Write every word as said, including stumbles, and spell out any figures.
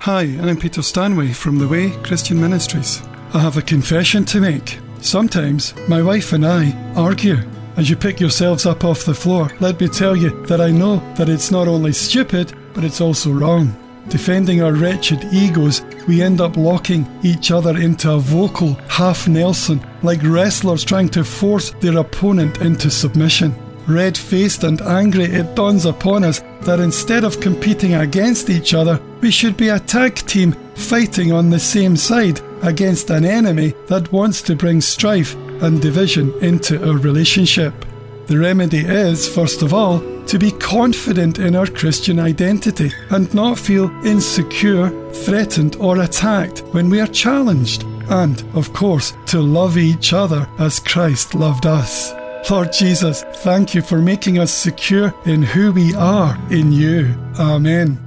Hi, I'm Peter Stanway from The Way Christian Ministries. I have a confession to make. Sometimes my wife and I argue. As you pick yourselves up off the floor, let me tell you that I know that it's not only stupid, but it's also wrong. Defending our wretched egos, we end up locking each other into a vocal half Nelson, like wrestlers trying to force their opponent into submission. Red-faced and angry, it dawns upon us that instead of competing against each other, we should be a tag team fighting on the same side against an enemy that wants to bring strife and division into our relationship. The remedy is, first of all, to be confident in our Christian identity and not feel insecure, threatened or attacked when we are challenged. And, of course, to love each other as Christ loved us. Lord Jesus, thank you for making us secure in who we are in you. Amen.